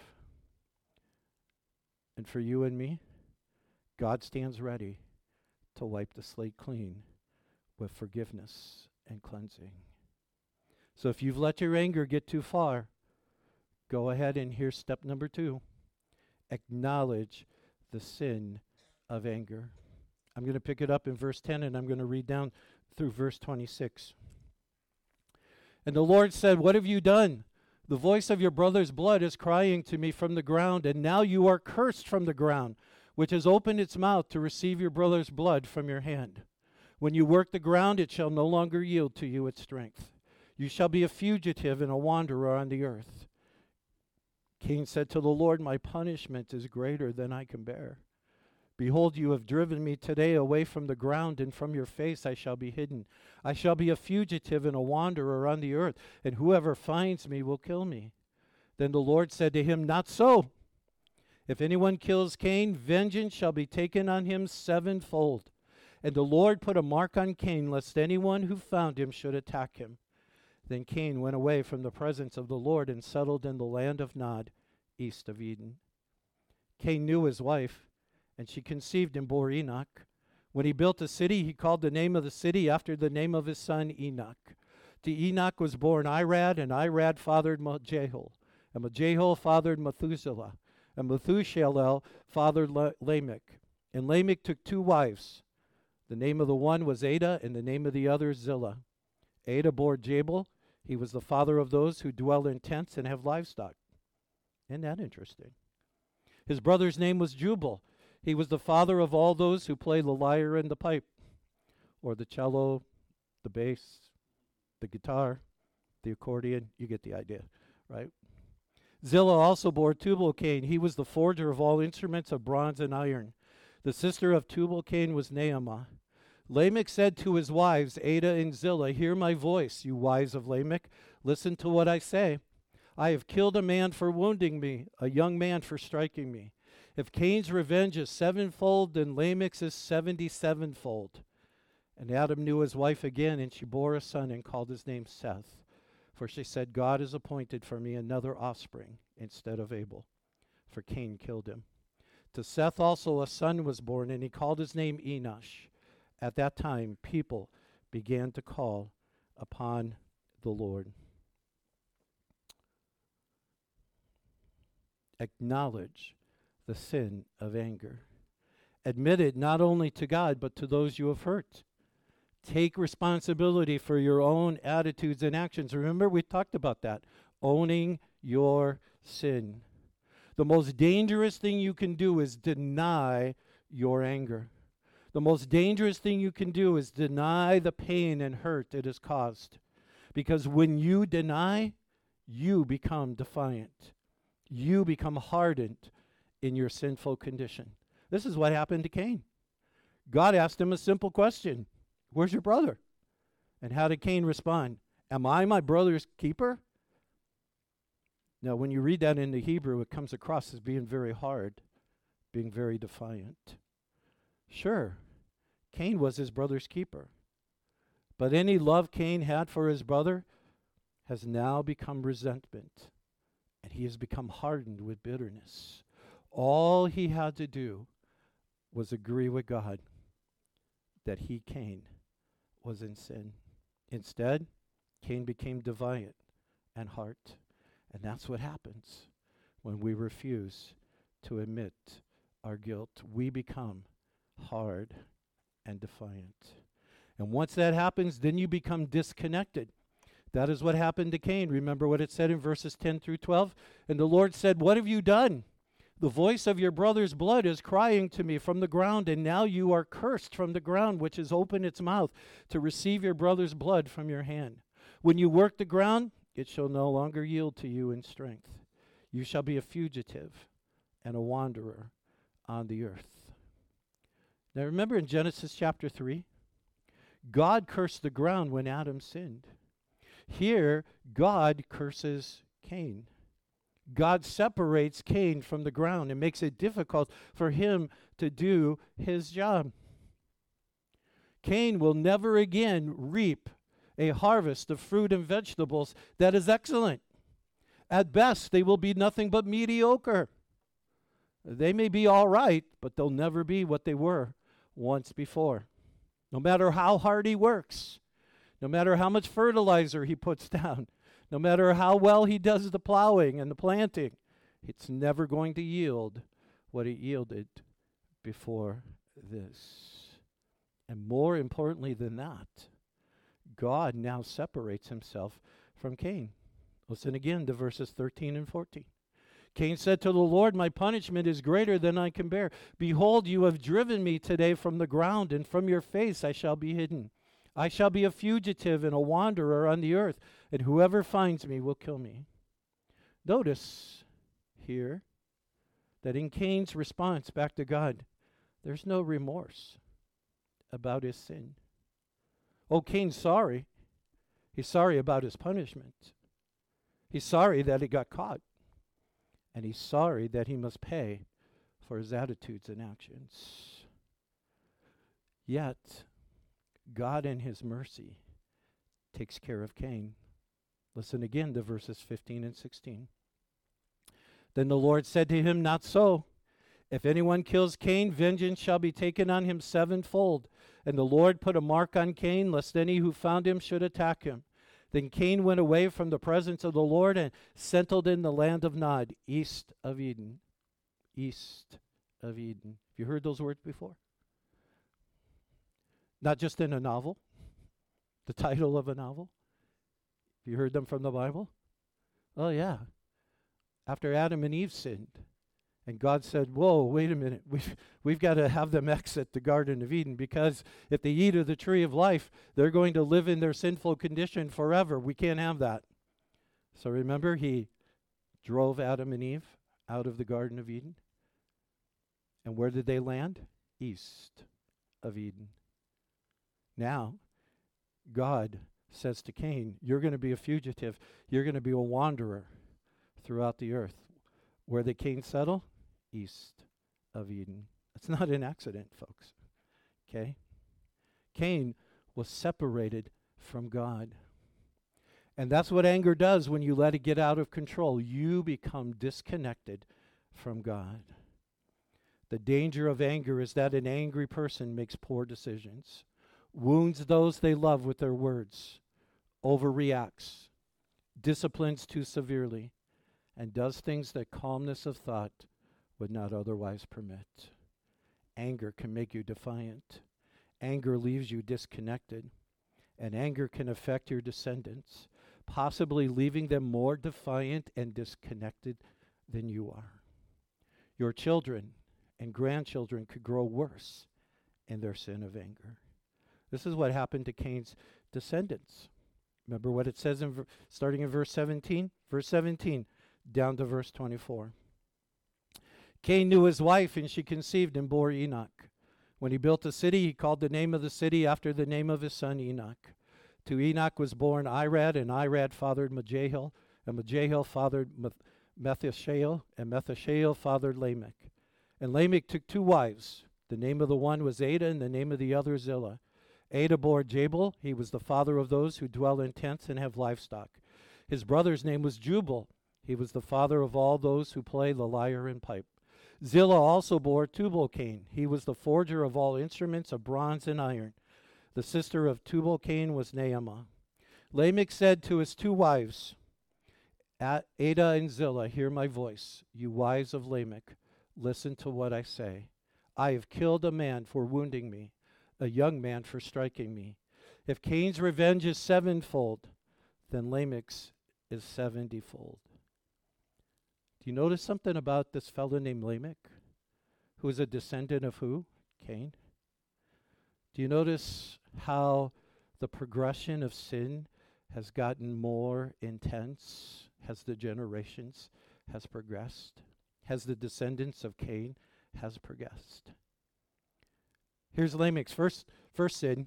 And for you and me, God stands ready to wipe the slate clean with forgiveness and cleansing. So if you've let your anger get too far, go ahead and here's step number two. Acknowledge the sin of anger. I'm going to pick it up in verse ten, and I'm going to read down through verse twenty-six. And the Lord said, "What have you done? The voice of your brother's blood is crying to me from the ground, and now you are cursed from the ground, which has opened its mouth to receive your brother's blood from your hand. When you work the ground, it shall no longer yield to you its strength. You shall be a fugitive and a wanderer on the earth." Cain said to the Lord, "My punishment is greater than I can bear. Behold, you have driven me today away from the ground, and from your face I shall be hidden. I shall be a fugitive and a wanderer on the earth, and whoever finds me will kill me." Then the Lord said to him, "Not so. If anyone kills Cain, vengeance shall be taken on him sevenfold." And the Lord put a mark on Cain, lest anyone who found him should attack him. Then Cain went away from the presence of the Lord and settled in the land of Nod, east of Eden. Cain knew his wife, and she conceived and bore Enoch. When he built a city, he called the name of the city after the name of his son Enoch. To Enoch was born Irad, and Irad fathered Majahel, and Majahel fathered Methuselah, and Methuselah fathered La- Lamech. And Lamech took two wives. The name of the one was Ada, and the name of the other Zillah. Ada bore Jabal. He was the father of those who dwell in tents and have livestock. Isn't that interesting? His brother's name was Jubal. He was the father of all those who play the lyre and the pipe, or the cello, the bass, the guitar, the accordion. You get the idea, right? Zillah also bore Tubal-Cain. He was the forger of all instruments of bronze and iron. The sister of Tubal-Cain was Naamah. Lamech said to his wives, Ada and Zillah, "Hear my voice, you wives of Lamech. Listen to what I say. I have killed a man for wounding me, a young man for striking me. If Cain's revenge is sevenfold, then Lamech's is seventy-sevenfold." And Adam knew his wife again, and she bore a son and called his name Seth. For she said, "God has appointed for me another offspring instead of Abel." For Cain killed him. To Seth also a son was born, and he called his name Enosh. At that time, people began to call upon the Lord. Acknowledge the sin of anger. Admit it not only to God, but to those you have hurt. Take responsibility for your own attitudes and actions. Remember, we talked about that. Owning your sin. The most dangerous thing you can do is deny your anger. The most dangerous thing you can do is deny the pain and hurt it has caused. Because when you deny, you become defiant. You become hardened in your sinful condition. This is what happened to Cain. God asked him a simple question. Where's your brother? And how did Cain respond? Am I my brother's keeper? Now, when you read that in the Hebrew, it comes across as being very hard, being very defiant. Sure, Cain was his brother's keeper. But any love Cain had for his brother has now become resentment, and he has become hardened with bitterness. All he had to do was agree with God that he, Cain, was in sin. Instead, Cain became defiant and hard. And that's what happens when we refuse to admit our guilt. We become hard and defiant. And once that happens, then you become disconnected. That is what happened to Cain. Remember what it said in verses ten through twelve? And the Lord said, "What have you done? The voice of your brother's blood is crying to me from the ground, and now you are cursed from the ground, which has opened its mouth to receive your brother's blood from your hand. When you work the ground, it shall no longer yield to you in strength. You shall be a fugitive and a wanderer on the earth." Now remember in Genesis chapter three, God cursed the ground when Adam sinned. Here, God curses Cain. God separates Cain from the ground and makes it difficult for him to do his job. Cain will never again reap a harvest of fruit and vegetables that is excellent. At best, they will be nothing but mediocre. They may be all right, but they'll never be what they were once before. No matter how hard he works, no matter how much fertilizer he puts down, no matter how well he does the plowing and the planting, it's never going to yield what it yielded before this. And more importantly than that, God now separates himself from Cain. Listen again to verses thirteen and fourteen. Cain said to the Lord, "My punishment is greater than I can bear. Behold, you have driven me today from the ground, and from your face I shall be hidden. I shall be a fugitive and a wanderer on the earth, and whoever finds me will kill me." Notice here that in Cain's response back to God, there's no remorse about his sin. Oh, Cain's sorry. He's sorry about his punishment. He's sorry that he got caught. And he's sorry that he must pay for his attitudes and actions. Yet, God in his mercy takes care of Cain. Listen again to verses fifteen and sixteen. Then the Lord said to him, "Not so. If anyone kills Cain, vengeance shall be taken on him sevenfold." And the Lord put a mark on Cain, lest any who found him should attack him. Then Cain went away from the presence of the Lord and settled in the land of Nod, east of Eden. East of Eden. Have you heard those words before? Not just in a novel, the title of a novel. Have you heard them from the Bible? Oh, yeah. After Adam and Eve sinned, and God said, whoa, wait a minute. We've, we've got to have them exit the Garden of Eden, because if they eat of the tree of life, they're going to live in their sinful condition forever. We can't have that. So remember, he drove Adam and Eve out of the Garden of Eden. And where did they land? East of Eden. Now, God says to Cain, you're going to be a fugitive. You're going to be a wanderer throughout the earth. Where did Cain settle? East of Eden. It's not an accident, folks. Okay? Cain was separated from God. And that's what anger does when you let it get out of control. You become disconnected from God. The danger of anger is that an angry person makes poor decisions, wounds those they love with their words, overreacts, disciplines too severely, and does things that calmness of thought would not otherwise permit. Anger can make you defiant. Anger leaves you disconnected. And anger can affect your descendants, possibly leaving them more defiant and disconnected than you are. Your children and grandchildren could grow worse in their sin of anger. This is what happened to Cain's descendants. Remember what it says in ver- starting in verse seventeen? Verse seventeen down to verse twenty-four. Cain knew his wife, and she conceived and bore Enoch. When he built a city, he called the name of the city after the name of his son Enoch. To Enoch was born Irad, and Irad fathered Mejahiel, and Mejahiel fathered Meth- Methushael, and Methushael fathered Lamech. And Lamech took two wives. The name of the one was Ada, and the name of the other Zillah. Ada bore Jabal. He was the father of those who dwell in tents and have livestock. His brother's name was Jubal. He was the father of all those who play the lyre and pipe. Zillah also bore Tubal-Cain. He was the forger of all instruments of bronze and iron. The sister of Tubal-Cain was Naamah. Lamech said to his two wives, Ada and Zillah, hear my voice. You wives of Lamech, listen to what I say. I have killed a man for wounding me, a young man for striking me. If Cain's revenge is sevenfold, then Lamech's is seventyfold. Do you notice something about this fellow named Lamech, who is a descendant of who? Cain. Do you notice how the progression of sin has gotten more intense as the generations has progressed, as the descendants of Cain has progressed? Here's Lamech's first, first sin.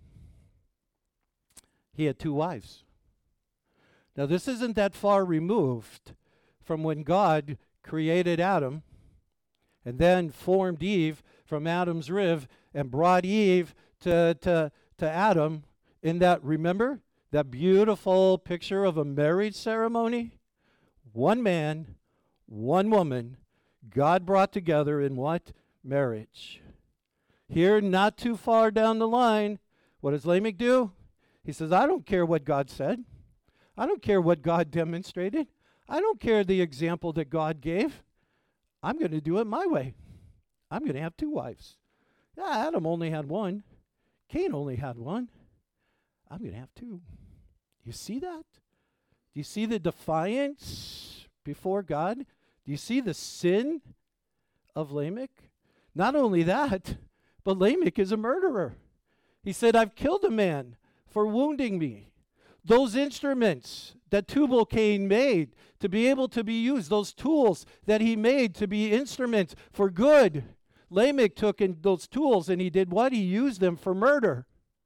He had two wives. Now, this isn't that far removed from when God created Adam and then formed Eve from Adam's rib and brought Eve to, to, to Adam in that, remember, that beautiful picture of a marriage ceremony? One man, one woman, God brought together in what? Marriage. Here, not too far down the line, what does Lamech do? He says, I don't care what God said. I don't care what God demonstrated. I don't care the example that God gave. I'm going to do it my way. I'm going to have two wives. Yeah, Adam only had one. Cain only had one. I'm going to have two. You see that? Do you see the defiance before God? Do you see the sin of Lamech? Not only that, but Lamech is a murderer. He said, I've killed a man for wounding me. Those instruments that Tubal-Cain made to be able to be used, those tools that he made to be instruments for good, Lamech took in those tools and he did what? He used them for murder.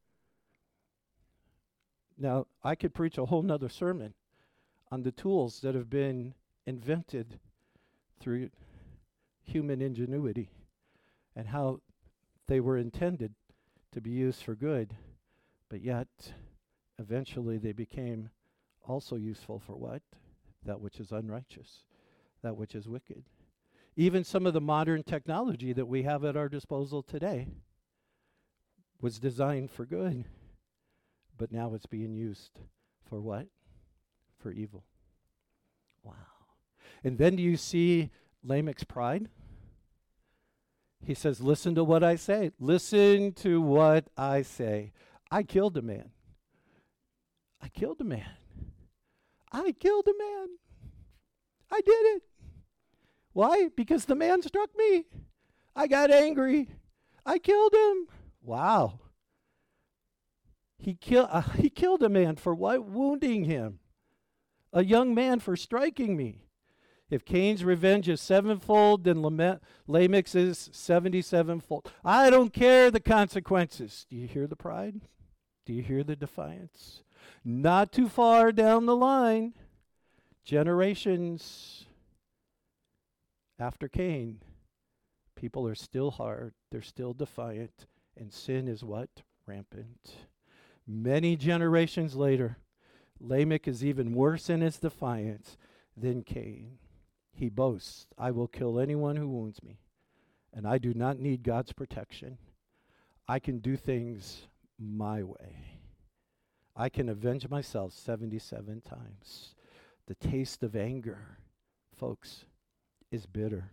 Now, I could preach a whole nother sermon on the tools that have been invented through human ingenuity and how they were intended to be used for good, but yet eventually they became also useful for what? That which is unrighteous, that which is wicked. Even some of the modern technology that we have at our disposal today was designed for good, but now it's being used for what? For evil. Wow. And then do you see Lamech's pride? He says, listen to what I say. Listen to what I say. I killed a man. I killed a man. I killed a man. I did it. Why? Because the man struck me. I got angry. I killed him. Wow. He, kill, uh, he killed a man for what? Wounding him. A young man for striking me. If Cain's revenge is sevenfold, then Lame- Lamech's is seventy-sevenfold. I don't care the consequences. Do you hear the pride? Do you hear the defiance? Not too far down the line, generations after Cain, people are still hard, they're still defiant, and sin is what? Rampant. Many generations later, Lamech is even worse in his defiance than Cain. He boasts, I will kill anyone who wounds me, and I do not need God's protection. I can do things my way. I can avenge myself seventy-seven times. The taste of anger, folks, is bitter.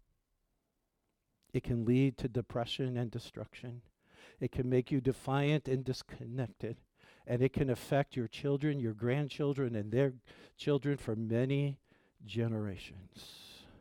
It can lead to depression and destruction. It can make you defiant and disconnected. And it can affect your children, your grandchildren, and their children for many generations.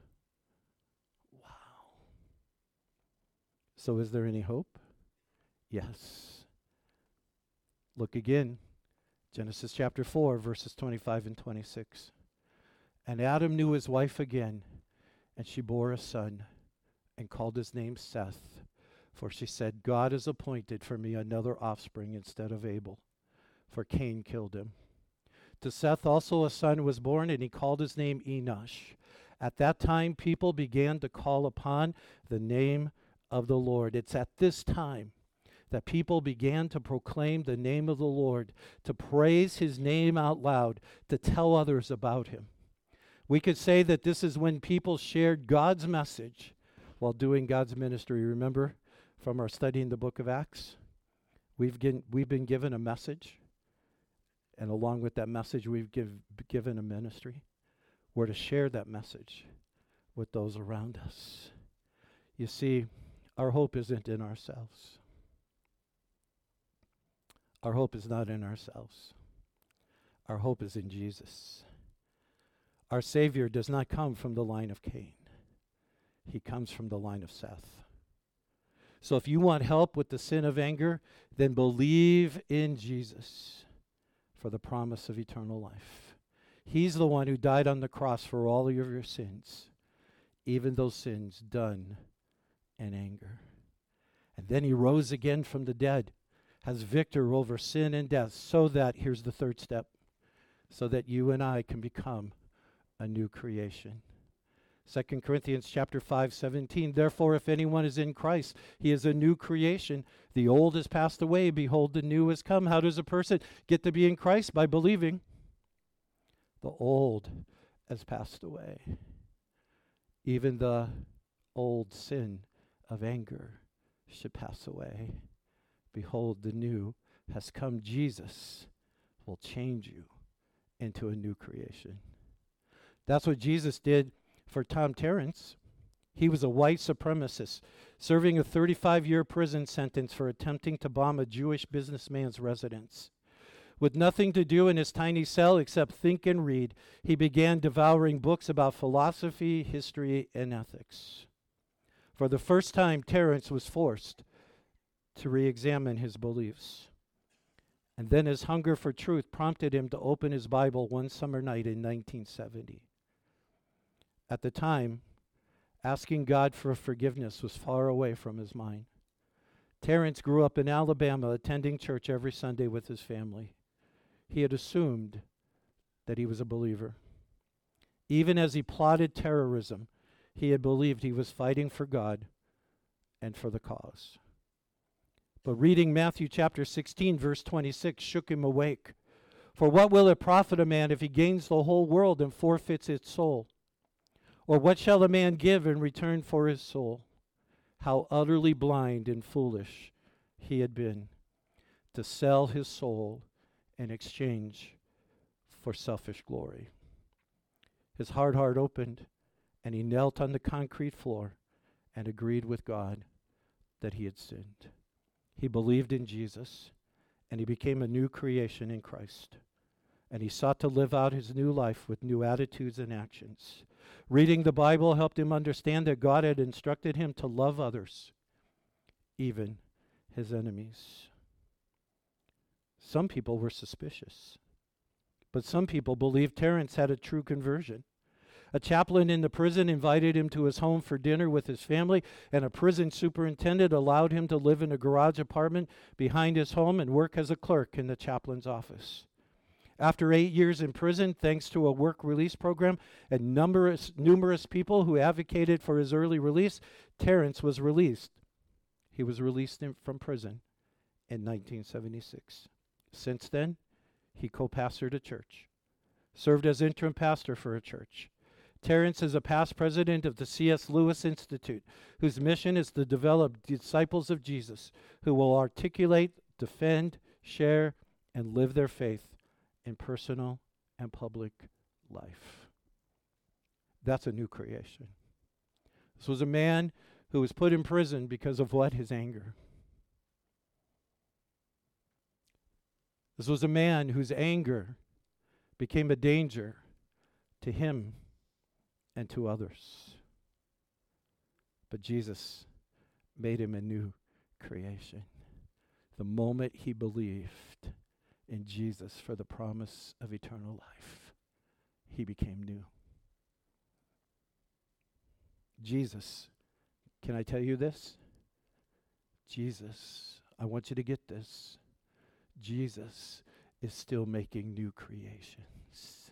Wow. So is there any hope? Yes. Look again Genesis chapter four, verses twenty-five and twenty-six. And Adam knew his wife again, and she bore a son, and called his name Seth. For she said, God has appointed for me another offspring instead of Abel, for Cain killed him. To Seth also a son was born, and he called his name Enosh. At that time, people began to call upon the name of the Lord. It's at this time that people began to proclaim the name of the Lord, to praise his name out loud, to tell others about him. We could say that this is when people shared God's message while doing God's ministry. Remember from our study in the book of Acts? We've, get, we've been given a message, and along with that message, we've give, given a ministry. We're to share that message with those around us. You see, our hope isn't in ourselves. Our hope is not in ourselves. Our hope is in Jesus. Our Savior does not come from the line of Cain. He comes from the line of Seth. So if you want help with the sin of anger, then believe in Jesus for the promise of eternal life. He's the one who died on the cross for all of your sins, even those sins done in anger. And then he rose again from the dead, as victor over sin and death, so that, here's the third step, so that you and I can become a new creation. Second Corinthians chapter five, seventeen. Therefore, if anyone is in Christ, he is a new creation. The old has passed away. Behold, the new has come. How does a person get to be in Christ? By believing. The old has passed away. Even the old sin of anger should pass away. Behold, the new has come. Jesus will change you into a new creation. That's what Jesus did for Tom Terrence. He was a white supremacist, serving a thirty-five-year prison sentence for attempting to bomb a Jewish businessman's residence. With nothing to do in his tiny cell except think and read, he began devouring books about philosophy, history, and ethics. For the first time, Terrence was forced to re-examine his beliefs. And then his hunger for truth prompted him to open his Bible one summer night in nineteen seventy. At the time, asking God for forgiveness was far away from his mind. Terrence grew up in Alabama, attending church every Sunday with his family. He had assumed that he was a believer. Even as he plotted terrorism, he had believed he was fighting for God and for the cause. But reading Matthew chapter sixteen, verse twenty-six, shook him awake. For what will it profit a man if he gains the whole world and forfeits its soul? Or what shall a man give in return for his soul? How utterly blind and foolish he had been to sell his soul in exchange for selfish glory. His hard heart opened, and he knelt on the concrete floor and agreed with God that he had sinned. He believed in Jesus, and he became a new creation in Christ. And he sought to live out his new life with new attitudes and actions. Reading the Bible helped him understand that God had instructed him to love others, even his enemies. Some people were suspicious, but some people believed Terrence had a true conversion. A chaplain in the prison invited him to his home for dinner with his family, and a prison superintendent allowed him to live in a garage apartment behind his home and work as a clerk in the chaplain's office. After eight years in prison, thanks to a work release program and numerous, numerous people who advocated for his early release, Terrence was released. He was released in, from prison in nineteen seventy-six. Since then, he co-pastored a church, served as interim pastor for a church. Terrence is a past president of the C S Lewis Institute, whose mission is to develop disciples of Jesus who will articulate, defend, share, and live their faith in personal and public life. That's a new creation. This was a man who was put in prison because of what? His anger. This was a man whose anger became a danger to him and to others. But Jesus made him a new creation. The moment he believed in Jesus for the promise of eternal life. He became new. Jesus, can I tell you this? Jesus, I want you to get this. Jesus is still making new creations.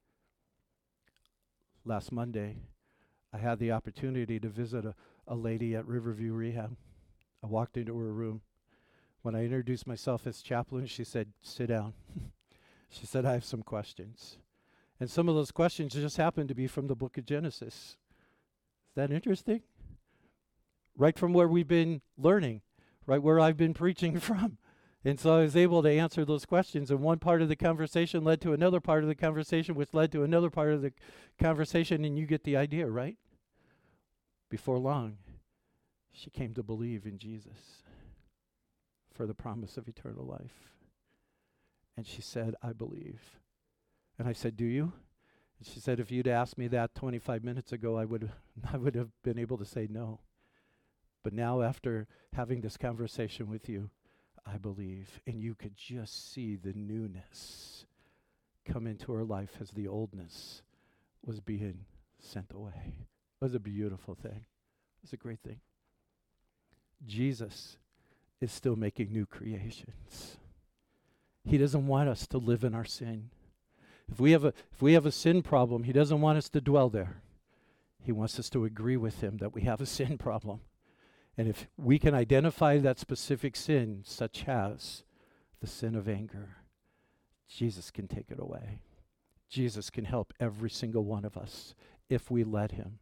Last Monday, I had the opportunity to visit a, a lady at Riverview Rehab. I walked into her room. When I introduced myself as chaplain, she said, sit down. She said, I have some questions. And some of those questions just happened to be from the book of Genesis. Is that interesting? Right from where we've been learning, right where I've been preaching from. And so I was able to answer those questions. And one part of the conversation led to another part of the conversation, which led to another part of the conversation. And you get the idea, right? Before long, she came to believe in Jesus for the promise of eternal life. And she said, I believe. And I said, do you? And she said, if you'd asked me that twenty-five minutes ago, I would I would have been able to say no. But now after having this conversation with you, I believe. And you could just see the newness come into her life as the oldness was being sent away. It was a beautiful thing. It was a great thing. Jesus is still making new creations. He doesn't want us to live in our sin. If we have a if we have a sin problem, he doesn't want us to dwell there. He wants us to agree with him that we have a sin problem. And if we can identify that specific sin, such as the sin of anger, Jesus can take it away. Jesus can help every single one of us if we let him.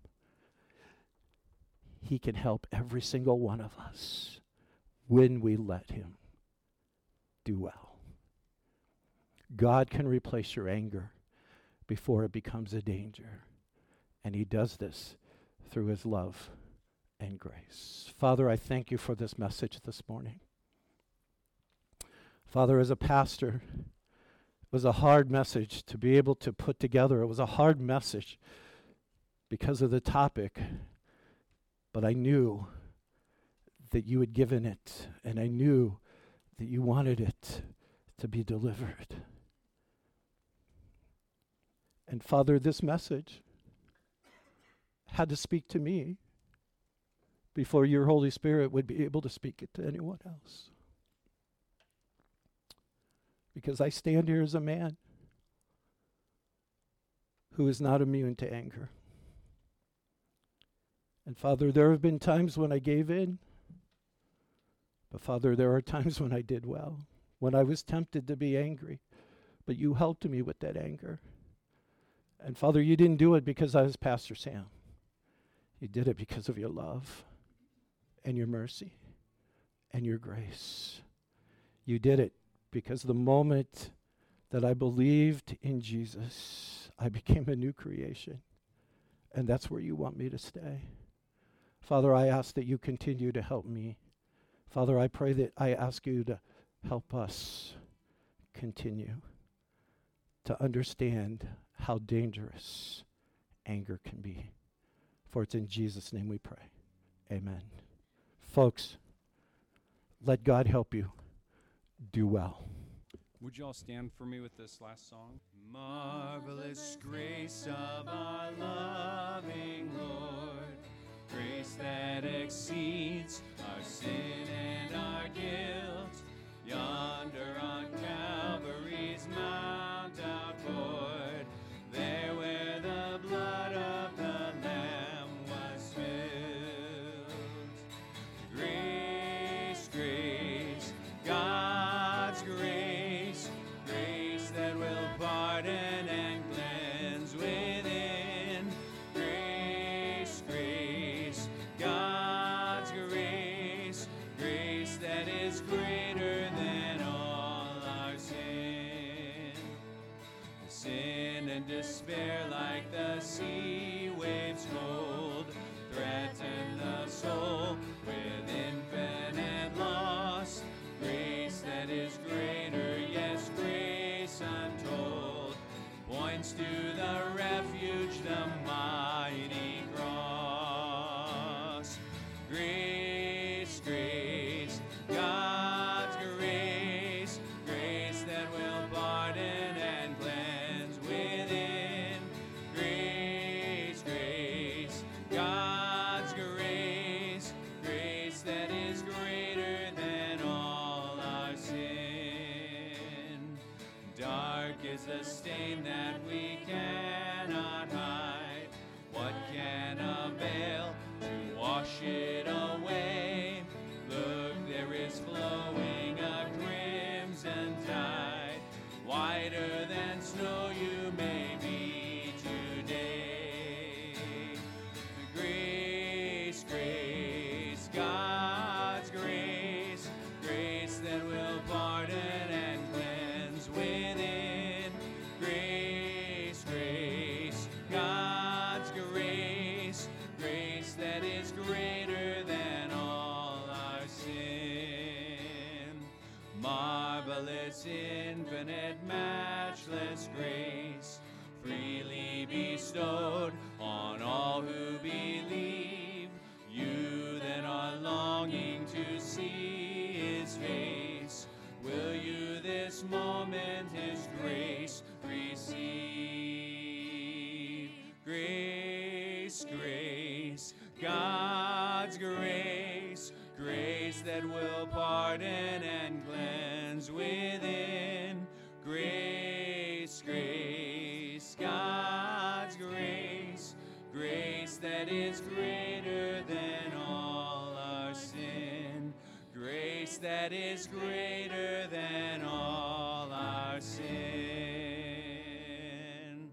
He can help every single one of us when we let him do well. God can replace your anger before it becomes a danger. And he does this through his love and grace. Father, I thank you for this message this morning. Father, as a pastor, it was a hard message to be able to put together. It was a hard message because of the topic, but I knew that you had given it, and I knew that you wanted it to be delivered. And Father, this message had to speak to me before your Holy Spirit would be able to speak it to anyone else. Because I stand here as a man who is not immune to anger. And Father, there have been times when I gave in. But Father, there are times when I did well, when I was tempted to be angry. But you helped me with that anger. And Father, you didn't do it because I was Pastor Sam. You did it because of your love and your mercy and your grace. You did it because the moment that I believed in Jesus, I became a new creation. And that's where you want me to stay. Father, I ask that you continue to help me. Father, I pray that I ask you to help us continue to understand how dangerous anger can be. For it's in Jesus' name we pray. Amen. Folks, let God help you do well. Would you all stand for me with this last song? Marvelous grace of our loving Lord, grace that exceeds our sin and our guilt, yonder on Calvary's mount outpoured, there where the blood of the Lamb was spilled. Grace, grace, God's grace, grace that will pardon and cleanse within. Grace, grace, God's grace, grace that is greater than all our sin. Sin and despair like the sea waves cold threaten the soul with infinite loss. Grace that is greater, yes, grace untold, points to the refuge, the mighty cross. Grace, grace, God's grace, grace that will this infinite, matchless grace, freely bestowed on all who believe. You that are longing to see his face, will you this moment his grace receive? Grace, grace, God's grace, grace that will pardon and cleanse within. Grace, grace, God's grace, grace that is greater than all our sin, grace that is greater than